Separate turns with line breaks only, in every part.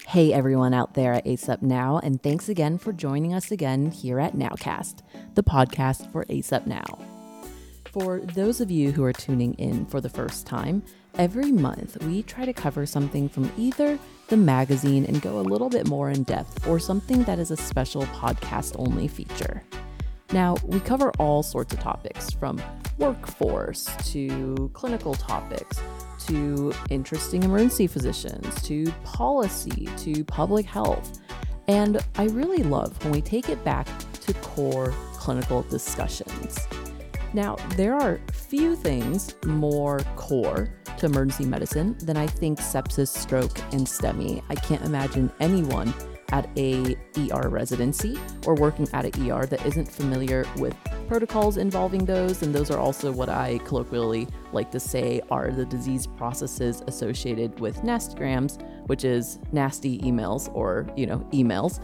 Hey everyone out there at ACEP Now, and thanks again for joining us again here at Nowcast, the podcast for ACEP Now. For those of you who are tuning in for the first time, every month we try to cover something from either the magazine and go a little bit more in depth, or something that is a special podcast-only feature. Now, we cover all sorts of topics, from workforce to clinical topics, to interesting emergency physicians, to policy, to public health. And I really love when we take it back to core clinical discussions. Now, there are few things more core to emergency medicine than I think sepsis, stroke, and STEMI. I can't imagine anyone at a ER residency or working at an ER that isn't familiar with protocols involving those, and those are also what I colloquially like to say are the disease processes associated with nastygrams, which is nasty emails or, emails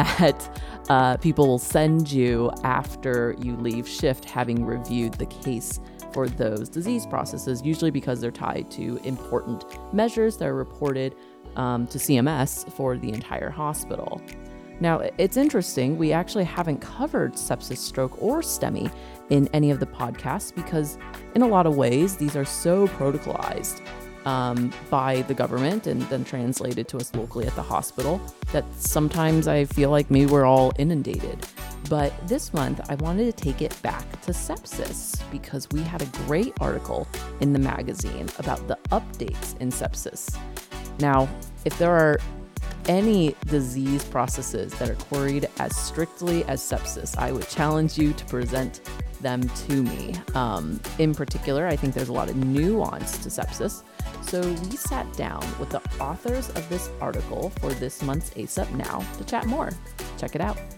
that people will send you after you leave shift having reviewed the case for those disease processes, usually because they're tied to important measures that are reported to CMS for the entire hospital. Now, it's interesting, we actually haven't covered sepsis, stroke, or STEMI in any of the podcasts because in a lot of ways, these are so protocolized by the government and then translated to us locally at the hospital that sometimes I feel like maybe we're all inundated. But this month, I wanted to take it back to sepsis because we had a great article in the magazine about the updates in sepsis. Now, if there are any disease processes that are queried as strictly as sepsis, I would challenge you to present them to me. In particular, I think there's a lot of nuance to sepsis. So we sat down with the authors of this article for this month's ACEP Now to chat more. Check it out.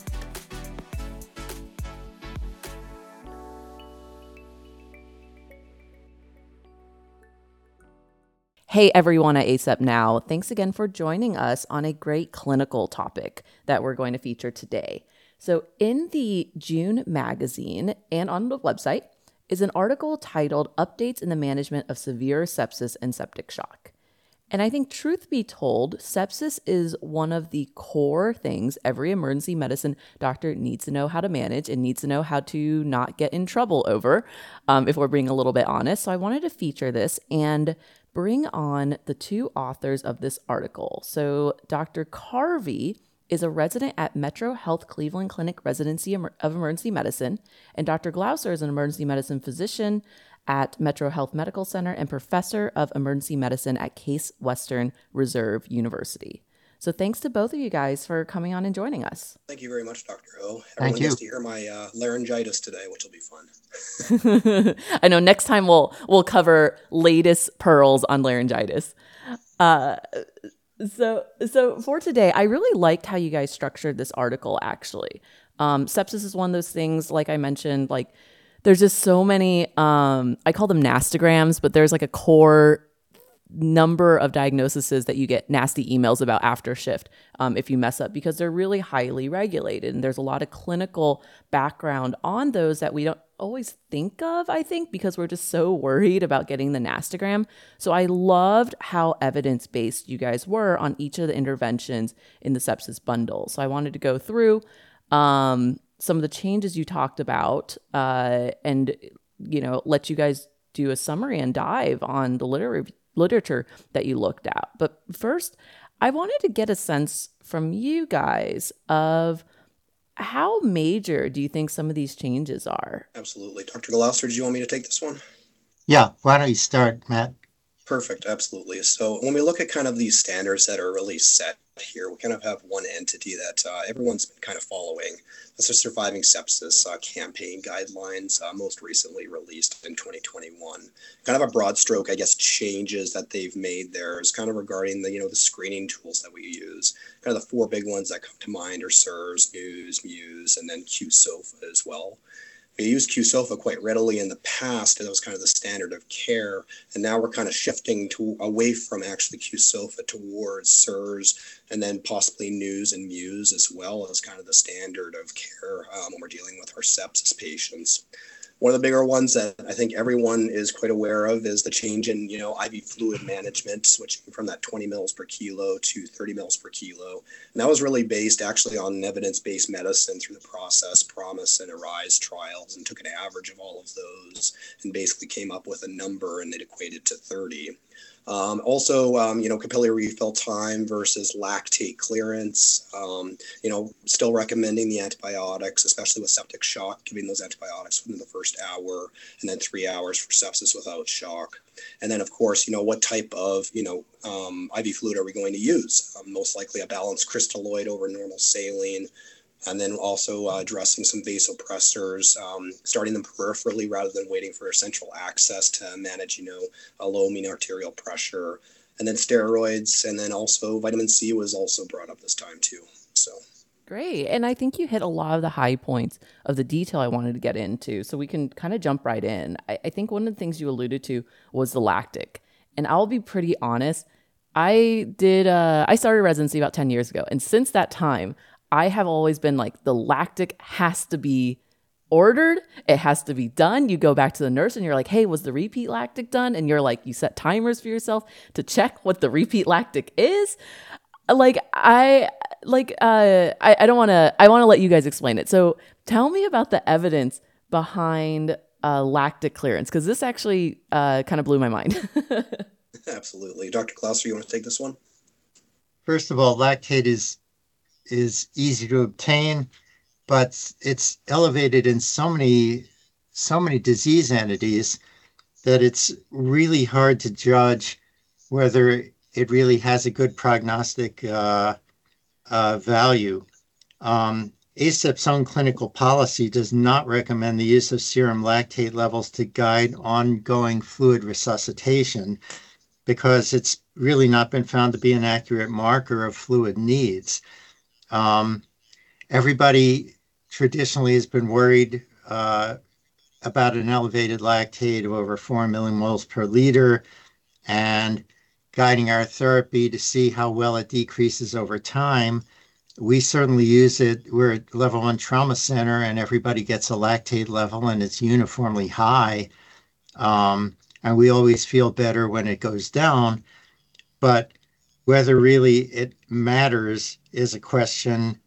Hey everyone at ACEP Now, thanks again for joining us on a great clinical topic that we're going to feature today. So in the June magazine and on the website is an article titled Updates in the Management of Severe Sepsis and Septic Shock. And I think truth be told, sepsis is one of the core things every emergency medicine doctor needs to know how to manage and needs to know how to not get in trouble over, if we're being a little bit honest. So I wanted to feature this and bring on the two authors of this article. So Dr. Carvey is a resident at Metro Health Cleveland Clinic Residency of Emergency Medicine, and Dr. Glauser is an emergency medicine physician at Metro Health Medical Center and professor of emergency medicine at Case Western Reserve University. So thanks to both of you guys for coming on and joining us.
Thank you very much, Dr. O.
Thank
Everyone
you.
gets to hear my laryngitis today, which will be fun.
I know next time we'll cover latest pearls on laryngitis. So for today, I really liked how you guys structured this article, actually. Sepsis is one of those things, like I mentioned, like there's just so many, I call them nastygrams, but there's like a core number of diagnoses that you get nasty emails about after shift if you mess up, because they're really highly regulated. And there's a lot of clinical background on those that we don't always think of, I think, because we're just so worried about getting the nastygram. So I loved how evidence-based you guys were on each of the interventions in the sepsis bundle. So I wanted to go through some of the changes you talked about and, let you guys do a summary and dive on the literature that you looked at. But first, I wanted to get a sense from you guys of how major do you think some of these changes are?
Absolutely. Dr. Gloucester, do you want me to take this one?
Yeah, why don't you start, Matt?
Perfect. Absolutely. So when we look at kind of these standards that are really set here, we kind of have one entity that everyone's been kind of following. That's the Surviving Sepsis campaign guidelines, most recently released in 2021. Kind of a broad stroke, I guess, changes that they've made there is kind of regarding the screening tools that we use. Kind of the four big ones that come to mind are SIRS, NEWS, Muse, and then QSOFA as well. We used QSOFA quite readily in the past, and that was kind of the standard of care. And now we're kind of shifting away from actually QSOFA towards SIRS, and then possibly NEWS and Muse as well as kind of the standard of care when we're dealing with our sepsis patients. One of the bigger ones that I think everyone is quite aware of is the change in, IV fluid management, switching from that 20 mils per kilo to 30 mils per kilo. And that was really based actually on evidence-based medicine through the Process, Promise, and Arise trials, and took an average of all of those and basically came up with a number, and it equated to 30. Capillary refill time versus lactate clearance, still recommending the antibiotics, especially with septic shock, giving those antibiotics within the first hour, and then 3 hours for sepsis without shock. And then, of course, what type of, IV fluid are we going to use? Most likely a balanced crystalloid over normal saline. And then also addressing some vasopressors, starting them peripherally rather than waiting for central access to manage, a low mean arterial pressure. And then steroids, and then also vitamin C was also brought up this time too. So
great. And I think you hit a lot of the high points of the detail I wanted to get into. So we can kind of jump right in. I think one of the things you alluded to was the lactic. And I'll be pretty honest. I started residency about 10 years ago. And since that time, I have always been like, the lactic has to be ordered. It has to be done. You go back to the nurse and you're like, hey, was the repeat lactic done? And you're like, you set timers for yourself to check what the repeat lactic is. I want to let you guys explain it. So tell me about the evidence behind lactic clearance, because this actually kind of blew my mind.
Absolutely. Dr. Klauser, you want to take this one?
First of all, lactate is easy to obtain, but it's elevated in so many disease entities that it's really hard to judge whether it really has a good prognostic value. ACEP's own clinical policy does not recommend the use of serum lactate levels to guide ongoing fluid resuscitation because it's really not been found to be an accurate marker of fluid needs. Everybody traditionally has been worried about an elevated lactate of over 4 millimoles per liter and guiding our therapy to see how well it decreases over time. We certainly use it. We're at level 1 trauma center and everybody gets a lactate level and it's uniformly high. And we always feel better when it goes down. But whether really it matters is a question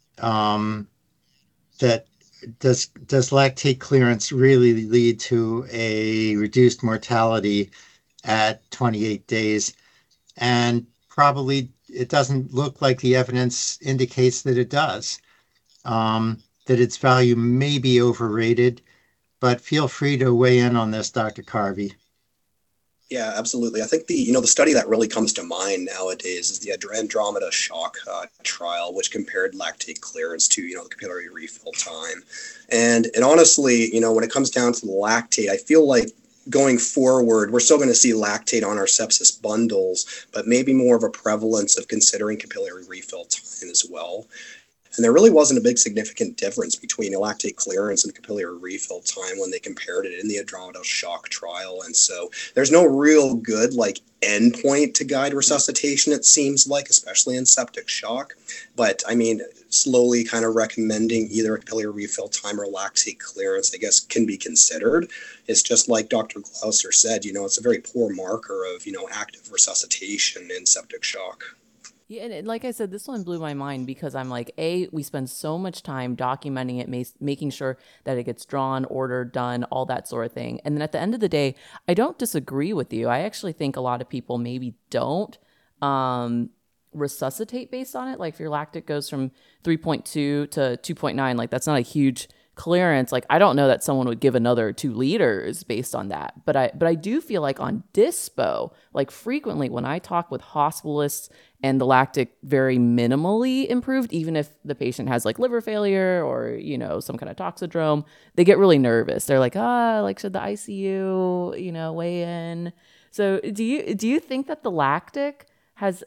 that does lactate clearance really lead to a reduced mortality at 28 days? And probably it doesn't look like the evidence indicates that it does, that its value may be overrated, but feel free to weigh in on this, Dr. Carvey.
Yeah, absolutely. I think the study that really comes to mind nowadays is the Andromeda shock trial, which compared lactate clearance to, the capillary refill time. And honestly, when it comes down to the lactate, I feel like going forward, we're still going to see lactate on our sepsis bundles, but maybe more of a prevalence of considering capillary refill time as well. And there really wasn't a big significant difference between lactate clearance and capillary refill time when they compared it in the Andromeda shock trial. And so there's no real good endpoint to guide resuscitation, it seems like, especially in septic shock. But I mean, slowly kind of recommending either a capillary refill time or lactate clearance, I guess, can be considered. It's just like Dr. Klauser said, it's a very poor marker of, active resuscitation in septic shock.
Yeah, and like I said, this one blew my mind because I'm like, we spend so much time documenting it, making sure that it gets drawn, ordered, done, all that sort of thing. And then at the end of the day, I don't disagree with you. I actually think a lot of people maybe don't resuscitate based on it. Like if your lactic goes from 3.2 to 2.9, like that's not a huge clearance. Like I don't know that someone would give another 2 liters based on that. But I do feel like on dispo, like frequently when I talk with hospitalists and the lactic very minimally improved, even if the patient has like liver failure or, some kind of toxidrome, they get really nervous. They're like, should the ICU, weigh in? So do you think that the lactic has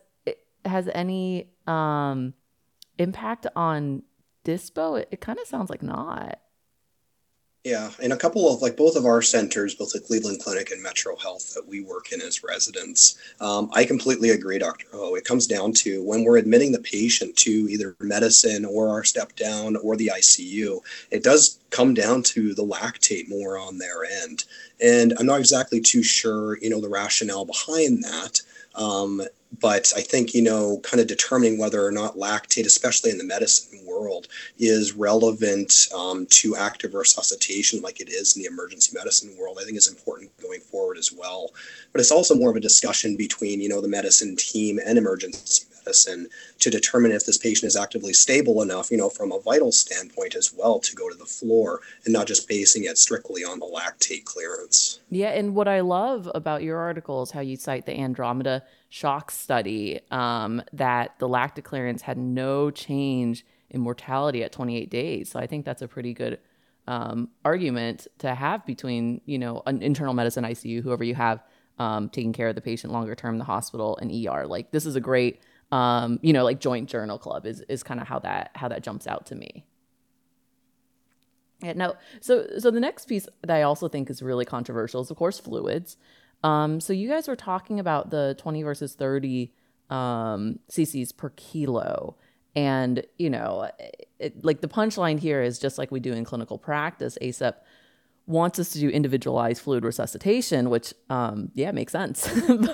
any impact on dispo? It kind of sounds like not.
Yeah, and a couple of both of our centers, both the Cleveland Clinic and Metro Health that we work in as residents, I completely agree, Dr. Ho. It comes down to when we're admitting the patient to either medicine or our step down or the ICU, it does come down to the lactate more on their end. And I'm not exactly too sure, the rationale behind that. But I think, kind of determining whether or not lactate, especially in the medicine world, is relevant to active resuscitation like it is in the emergency medicine world, I think is important going forward as well. But it's also more of a discussion between, the medicine team and emergency medicine to determine if this patient is actively stable enough, from a vital standpoint as well to go to the floor and not just basing it strictly on the lactate clearance.
Yeah, and what I love about your article is how you cite the Andromeda shock study, that the lactate clearance had no change in mortality at 28 days. So I think that's a pretty good argument to have between, an internal medicine ICU, whoever you have taking care of the patient longer term in the hospital, and ER. Like, this is a great, joint journal club is kind of how that jumps out to me. Yeah, no. So the next piece that I also think is really controversial is, of course, fluids. So you guys were talking about the 20 versus 30 cc's per kilo. And, the punchline here is just like we do in clinical practice, ACEP wants us to do individualized fluid resuscitation, which, makes sense.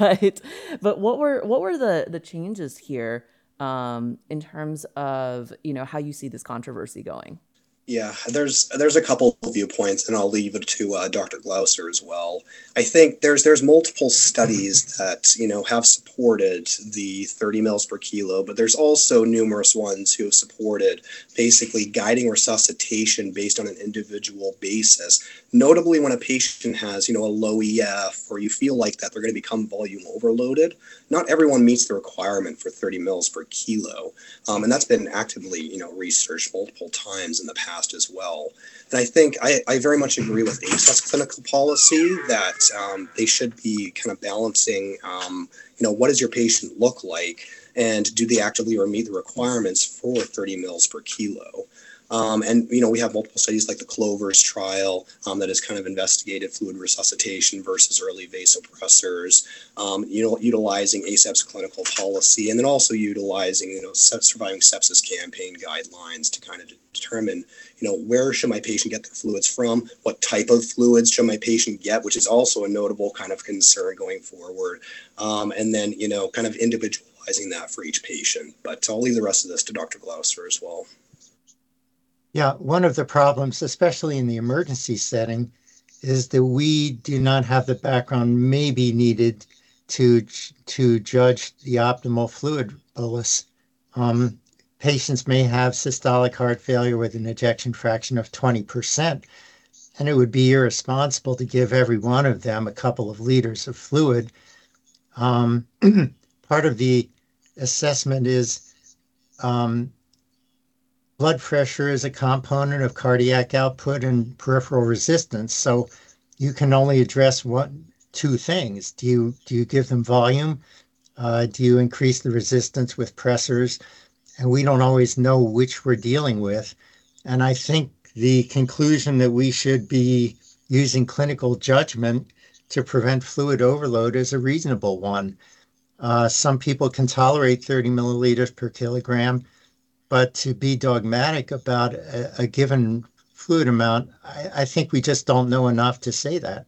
but what were the changes here in terms of, how you see this controversy going?
Yeah, there's a couple of viewpoints, and I'll leave it to Dr. Glauser as well. I think there's multiple studies that have supported the 30 mils per kilo, but there's also numerous ones who have supported basically guiding resuscitation based on an individual basis. Notably, when a patient has a low EF, or you feel like that they're going to become volume overloaded, not everyone meets the requirement for 30 mils per kilo, and that's been actively researched multiple times in the past as well. And I think I very much agree with ACEP's clinical policy that they should be kind of balancing, what does your patient look like, and do they actively meet the requirements for 30 mils per kilo? And we have multiple studies like the Clovers trial that has kind of investigated fluid resuscitation versus early vasopressors, utilizing ACEP's clinical policy, and then also utilizing surviving sepsis campaign guidelines to kind of determine where should my patient get their fluids from, what type of fluids should my patient get, which is also a notable kind of concern going forward, and then kind of individualizing that for each patient. But I'll leave the rest of this to Dr. Glauser as well.
Yeah, one of the problems, especially in the emergency setting, is that we do not have the background maybe needed to judge the optimal fluid bolus. Patients may have systolic heart failure with an ejection fraction of 20%, and it would be irresponsible to give every one of them a couple of liters of fluid. Part of the assessment is blood pressure is a component of cardiac output and peripheral resistance. So you can only address two things. Do you give them volume? Do you increase the resistance with pressors? And we don't always know which we're dealing with. And I think the conclusion that we should be using clinical judgment to prevent fluid overload is a reasonable one. Some people can tolerate 30 milliliters per kilogram, but to be dogmatic about a given fluid amount, I think we just don't know enough to say that.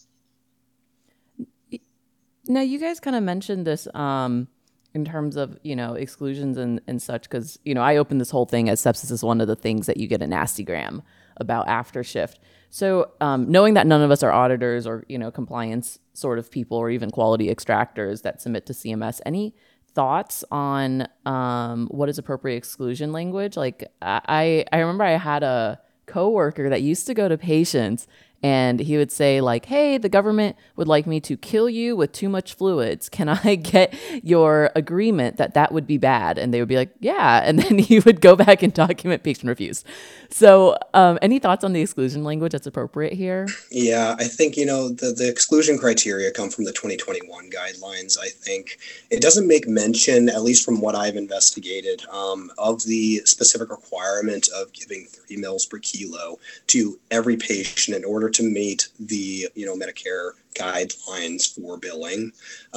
Now, you guys kind of mentioned this in terms of, exclusions and such, because, I opened this whole thing as sepsis is one of the things that you get a nasty gram about after shift. So knowing that none of us are auditors or, compliance sort of people or even quality extractors that submit to CMS, any thoughts on what is appropriate exclusion language? Like I remember I had a coworker that used to go to patients And he would say like, hey, the government would like me to kill you with too much fluids. Can I get your agreement that that would be bad? And they would be like, yeah. And then he would go back and document patient refuse. So any thoughts on the exclusion language that's appropriate here?
Yeah, I think, the exclusion criteria come from the 2021 guidelines. I think it doesn't make mention, at least from what I've investigated, of the specific requirement of giving 30 mils per kilo to every patient in order to meet the, Medicare guidelines for billing.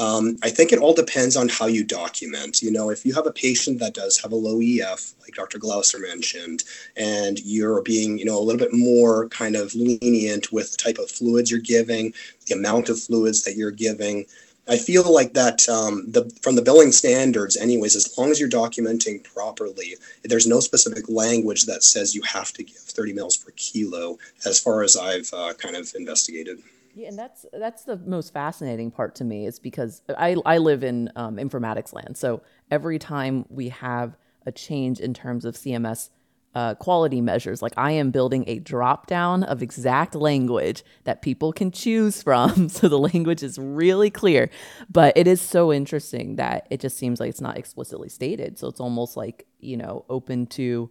I think it all depends on how you document. If you have a patient that does have a low EF, like Dr. Glauser mentioned, and you're being, a little bit more kind of lenient with the type of fluids you're giving, the amount of fluids that you're giving, I feel like that from the billing standards anyways, as long as you're documenting properly, there's no specific language that says you have to give 30 mils per kilo as far as I've kind of investigated.
Yeah, and that's the most fascinating part to me is because I live in informatics land. So every time we have a change in terms of CMS quality measures, like I am building a drop down of exact language that people can choose from. So the language is really clear, but it is so interesting that it just seems like it's not explicitly stated. So it's almost like, open to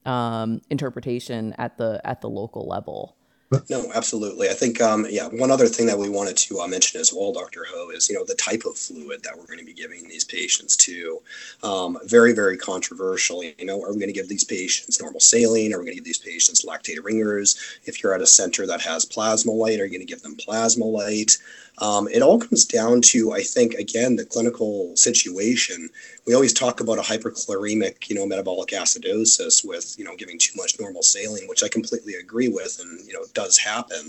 interpretation at the local level.
No, absolutely. I think, one other thing that we wanted to mention as well, Dr. Ho, is, the type of fluid that we're going to be giving these patients to. Very, very controversial. Are we going to give these patients normal saline? Are we going to give these patients lactated ringers? If you're at a center that has Plasmolite, are you going to give them Plasmolite? It all comes down to, I think, again, the clinical situation. We always talk about a hyperchloremic, metabolic acidosis with, giving too much normal saline, which I completely agree with, and, it does happen.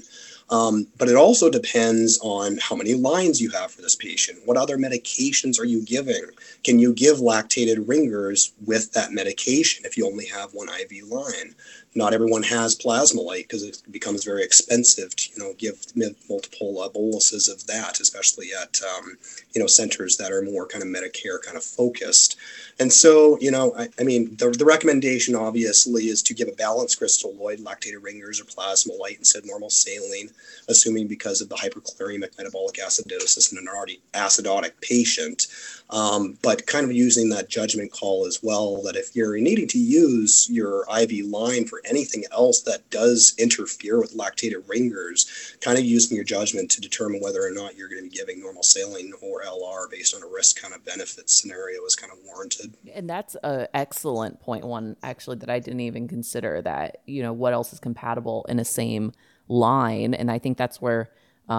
But it also depends on how many lines you have for this patient. What other medications are you giving? Can you give lactated ringers with that medication if you only have one IV line? Not everyone has Plasmolite because it becomes very expensive to, give multiple boluses of that, especially at, centers that are more kind of Medicare kind of focused. And so, the recommendation obviously is to give a balanced crystalloid, lactated ringers or Plasmolite instead of normal saline, assuming because of the hyperchloremic metabolic acidosis in an already acidotic patient. But kind of using that judgment call as well, that if you're needing to use your IV line for anything else that does interfere with lactated ringers, kind of using your judgment to determine whether or not you're going to be giving normal saline or LR based on a risk kind of benefit scenario is kind of warranted.
And that's an excellent point, one actually that I didn't even consider, that, what else is compatible in a same line. And I think that's where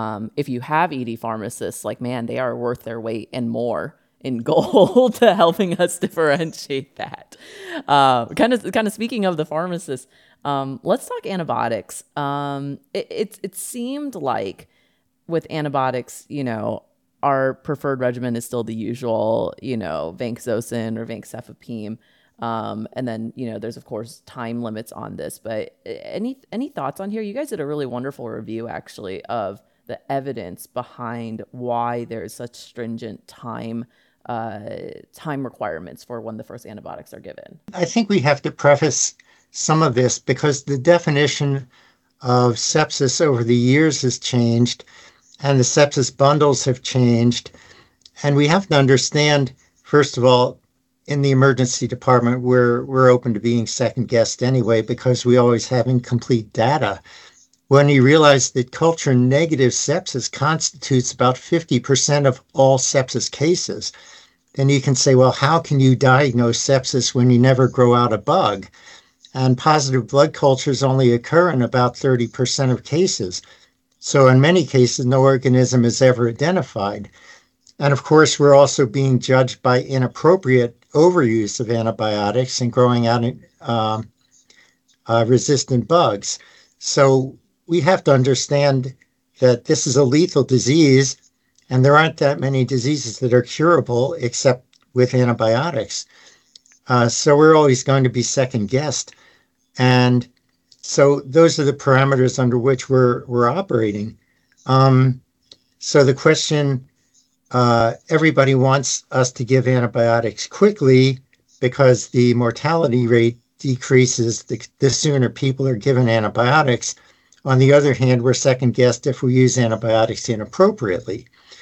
if you have ED pharmacists, like, man, they are worth their weight and more in gold to helping us differentiate that. Kind of speaking of the pharmacists, let's talk antibiotics. It seemed like with antibiotics, our preferred regimen is still the usual, vancomycin or vancomycin. And then, there's of course time limits on this, but any thoughts on here? You guys did a really wonderful review actually of the evidence behind why there's such stringent time requirements for when the first antibiotics are given.
I think we have to preface some of this because the definition of sepsis over the years has changed and the sepsis bundles have changed. And we have to understand, first of all, in the emergency department, we're open to being second guessed anyway because we always have incomplete data. When you realize that culture negative sepsis constitutes about 50% of all sepsis cases, then you can say, well, how can you diagnose sepsis when you never grow out a bug? And positive blood cultures only occur in about 30% of cases. So in many cases, no organism is ever identified. And of course, we're also being judged by inappropriate overuse of antibiotics and growing out resistant bugs. So we have to understand that this is a lethal disease, and there aren't that many diseases that are curable except with antibiotics. So we're always going to be second guessed. And so those are the parameters under which we're operating. So the question, everybody wants us to give antibiotics quickly because the mortality rate decreases the sooner people are given antibiotics. On the other hand, we're second guessed if we use antibiotics inappropriately.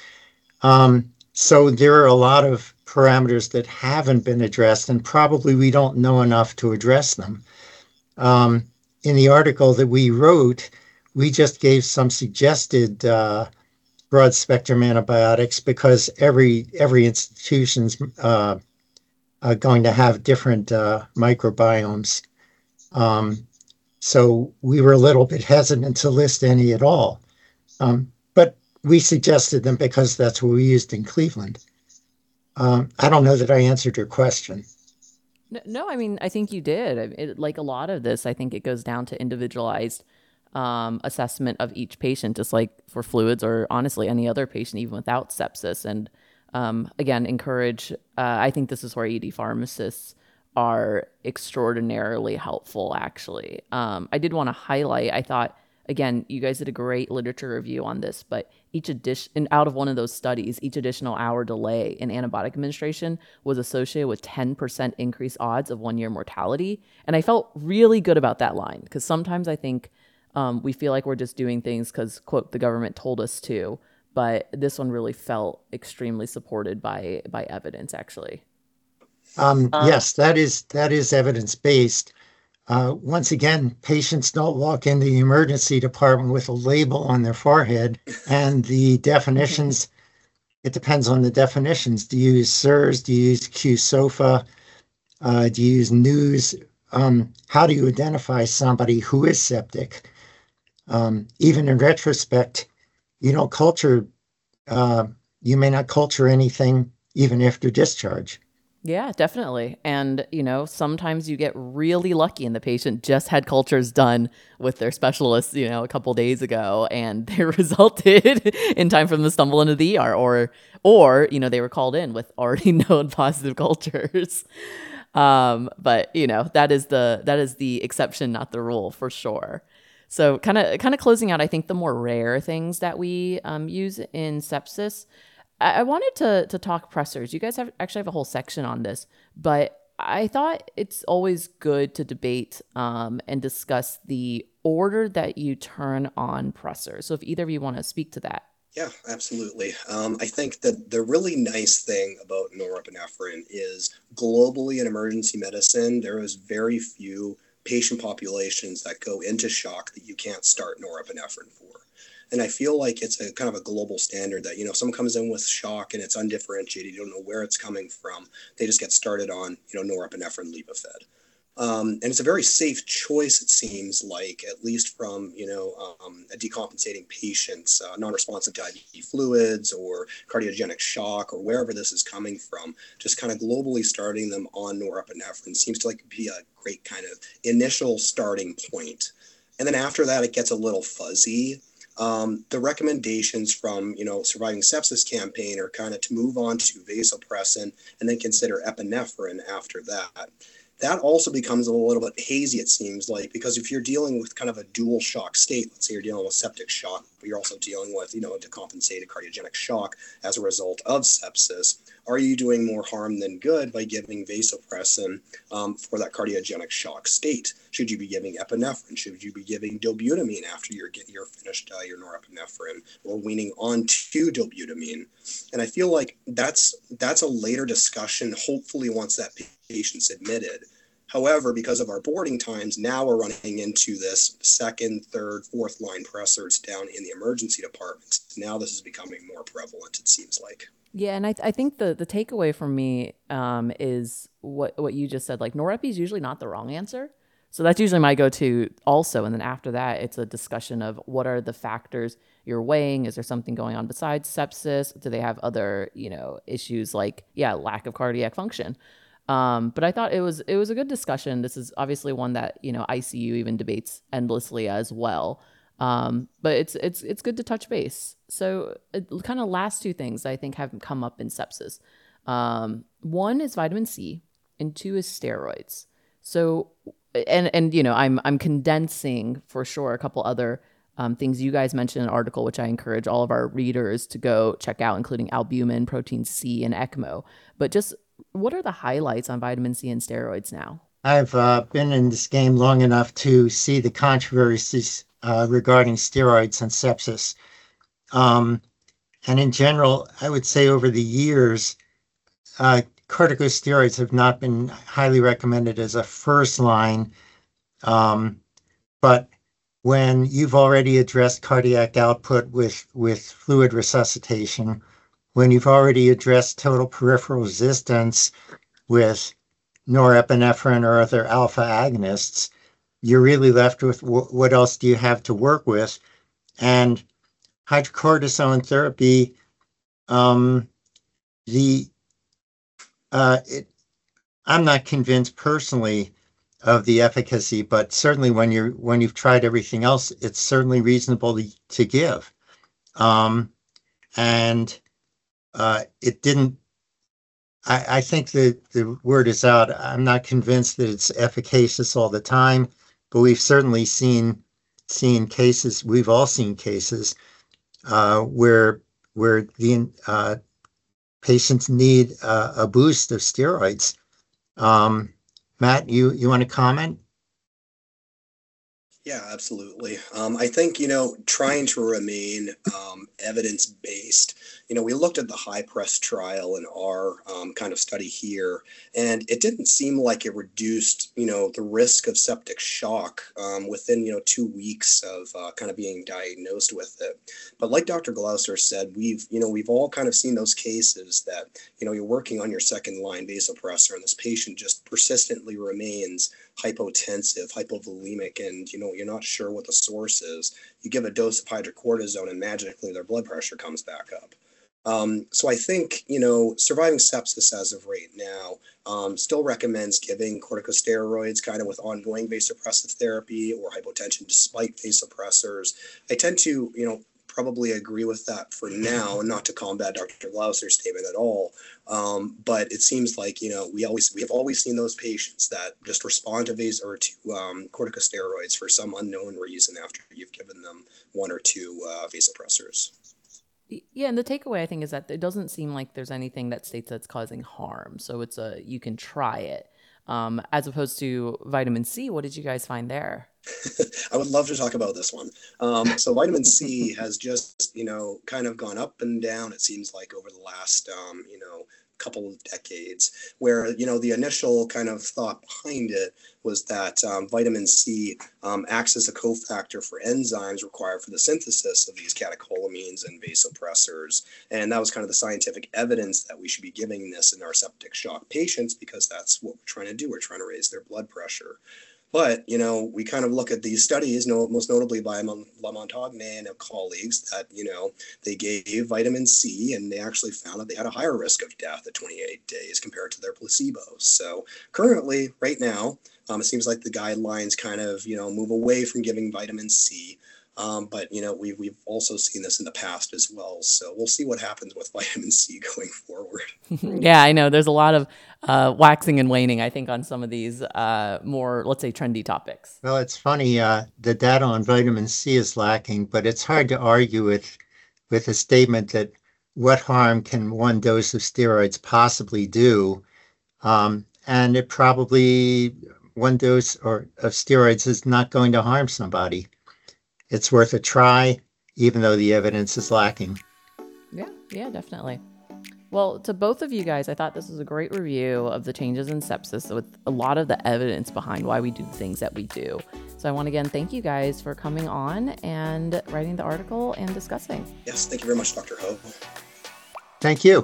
So there are a lot of parameters that haven't been addressed, and probably we don't know enough to address them. In the article that we wrote, we just gave some suggested broad spectrum antibiotics because every institution's going to have different microbiomes. So we were a little bit hesitant to list any at all. But we suggested them because that's what we used in Cleveland. I don't know that I answered your question.
No, I mean, I think you did. Like a lot of this, I think it goes down to individualized assessment of each patient, just like for fluids or honestly any other patient, even without sepsis. And again, encourage, I think this is where ED pharmacists are extraordinarily helpful, actually. I did want to highlight, I thought, again, you guys did a great literature review on this, but each addition, out of one of those studies, each additional hour delay in antibiotic administration was associated with 10% increased odds of 1-year mortality. And I felt really good about that line because sometimes I think we feel like we're just doing things because, quote, the government told us to, but this one really felt extremely supported by evidence, actually.
Yes, that is evidence-based. Once again, patients don't walk into the emergency department with a label on their forehead, and the definitions, it depends on the definitions. Do you use SIRS? Do you use QSOFA? Do you use NEWS? How do you identify somebody who is septic? Even in retrospect, you don't culture, you may not culture anything even after discharge.
Yeah, definitely. And, sometimes you get really lucky and the patient just had cultures done with their specialist, a couple days ago, and they resulted in time for them to stumble into the ER or, they were called in with already known positive cultures. But, that is the exception, not the rule for sure. So kind of closing out, I think the more rare things that we use in sepsis, I wanted to talk pressors. You guys actually have a whole section on this, but I thought it's always good to debate and discuss the order that you turn on pressors. So if either of you want to speak to that.
Yeah, absolutely. I think that the really nice thing about norepinephrine is globally in emergency medicine, there is very few patient populations that go into shock that you can't start norepinephrine for. And I feel like it's a kind of a global standard that, someone comes in with shock and it's undifferentiated, you don't know where it's coming from. They just get started on, norepinephrine Levophed. And it's a very safe choice, it seems like, at least from, a decompensating patient's non-responsive to IV fluids or cardiogenic shock or wherever this is coming from. Just kind of globally starting them on norepinephrine seems to be a great kind of initial starting point. And then after that, it gets a little fuzzy. The recommendations from, Surviving Sepsis Campaign are kind of to move on to vasopressin and then consider epinephrine after that. That also becomes a little bit hazy, it seems like, because if you're dealing with kind of a dual shock state, let's say you're dealing with septic shock, but you're also dealing with, a decompensated cardiogenic shock as a result of sepsis, are you doing more harm than good by giving vasopressin for that cardiogenic shock state? Should you be giving epinephrine? Should you be giving dobutamine after you're finished your norepinephrine, or weaning on to dobutamine? And I feel like that's a later discussion, hopefully once that patient's admitted. However, because of our boarding times, now we're running into this second, third, fourth line pressors down in the emergency department. Now this is becoming more prevalent, it seems like.
Yeah, and I think the takeaway from me is what you just said. Like, norepi is usually not the wrong answer. So that's usually my go-to also. And then after that, it's a discussion of what are the factors you're weighing? Is there something going on besides sepsis? Do they have other, issues like, lack of cardiac function? But I thought it was a good discussion. This is obviously one that, ICU even debates endlessly as well. But it's good to touch base. So kind of last two things I think have come up in sepsis. One is vitamin C and two is steroids. So, and I'm condensing for sure a couple other things you guys mentioned in an article, which I encourage all of our readers to go check out, including albumin, protein C, and ECMO. But just what are the highlights on vitamin C and steroids now?
I've been in this game long enough to see the controversies regarding steroids and sepsis. And in general, I would say over the years, corticosteroids have not been highly recommended as a first line. But when you've already addressed cardiac output with fluid resuscitation, when you've already addressed total peripheral resistance with norepinephrine or other alpha agonists, you're really left with what else do you have to work with? And hydrocortisone therapy, I'm not convinced personally of the efficacy, but certainly when you've tried everything else, it's certainly reasonable to give. It didn't. I think that the word is out. I'm not convinced that it's efficacious all the time, but we've certainly seen cases. We've all seen cases where the patients need a boost of steroids. Matt, you want to comment?
Yeah, absolutely. I think, trying to remain evidence-based, we looked at the high-press trial in our kind of study here, and it didn't seem like it reduced, the risk of septic shock within, 2 weeks of kind of being diagnosed with it. But like Dr. Glauser said, we've all kind of seen those cases that, you're working on your second-line vasopressor, and this patient just persistently remains hypotensive, hypovolemic, and you're not sure what the source is. You give a dose of hydrocortisone and magically their blood pressure comes back up. So I think surviving sepsis as of right now still recommends giving corticosteroids kind of with ongoing vasopressive therapy or hypotension despite vasopressors. I tend to probably agree with that for now, not to combat Dr. Glauser's statement at all. But it seems like, we have always seen those patients that just respond to corticosteroids for some unknown reason after you've given them one or two vasopressors.
Yeah, and the takeaway I think is that it doesn't seem like there's anything that states that's causing harm. So you can try it. As opposed to vitamin C, what did you guys find there?
I would love to talk about this one. So vitamin C has just, kind of gone up and down, it seems like, over the last, couple of decades, where, the initial kind of thought behind it was that vitamin C acts as a cofactor for enzymes required for the synthesis of these catecholamines and vasopressors. And that was kind of the scientific evidence that we should be giving this in our septic shock patients because that's what we're trying to do. We're trying to raise their blood pressure. But, we kind of look at these studies, most notably by Lamontagne and colleagues, that, they gave vitamin C and they actually found that they had a higher risk of death at 28 days compared to their placebos. So currently, right now, it seems like the guidelines kind of, move away from giving vitamin C. But, we've also seen this in the past as well. So we'll see what happens with vitamin C going forward.
Yeah, I know. There's a lot of waxing and waning, I think, on some of these more, let's say, trendy topics.
Well, it's funny. The data on vitamin C is lacking, but it's hard to argue with a statement that what harm can one dose of steroids possibly do? And it probably, one dose of steroids is not going to harm somebody. It's worth a try, even though the evidence is lacking.
Yeah, definitely. Well, to both of you guys, I thought this was a great review of the changes in sepsis with a lot of the evidence behind why we do the things that we do. So I want to again thank you guys for coming on and writing the article and discussing.
Yes, thank you very much, Dr. Ho.
Thank you.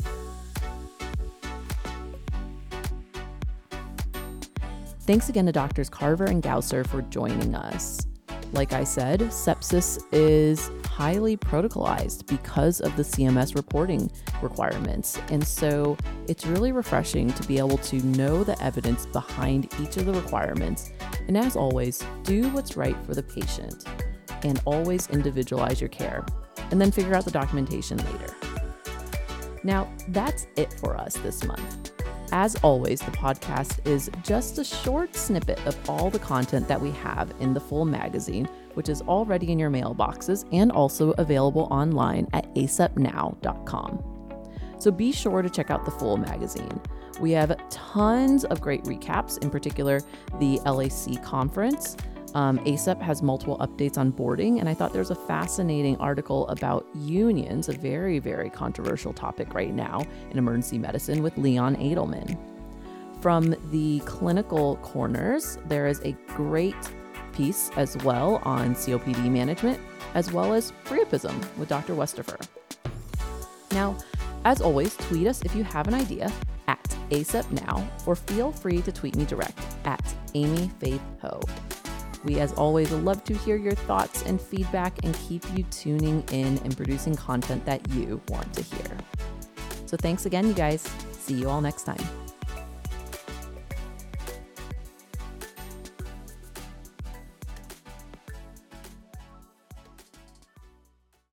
Thanks again to Drs. Carver and Glauser for joining us. Like I said, sepsis is highly protocolized because of the CMS reporting requirements. And so it's really refreshing to be able to know the evidence behind each of the requirements. And as always, do what's right for the patient and always individualize your care and then figure out the documentation later. Now, that's it for us this month. As always, the podcast is just a short snippet of all the content that we have in the full magazine, which is already in your mailboxes and also available online at asapnow.com. So be sure to check out the full magazine. We have tons of great recaps, in particular the LAC conference, ACEP has multiple updates on boarding, and I thought there's a fascinating article about unions, a very, very controversial topic right now in emergency medicine, with Leon Edelman. From the clinical corners, there is a great piece as well on COPD management, as well as priapism with Dr. Westerfer. Now, as always, tweet us if you have an idea at ACEP Now, or feel free to tweet me direct at Amy Faith Ho. We, as always, love to hear your thoughts and feedback and keep you tuning in and producing content that you want to hear. So thanks again, you guys. See you all next time.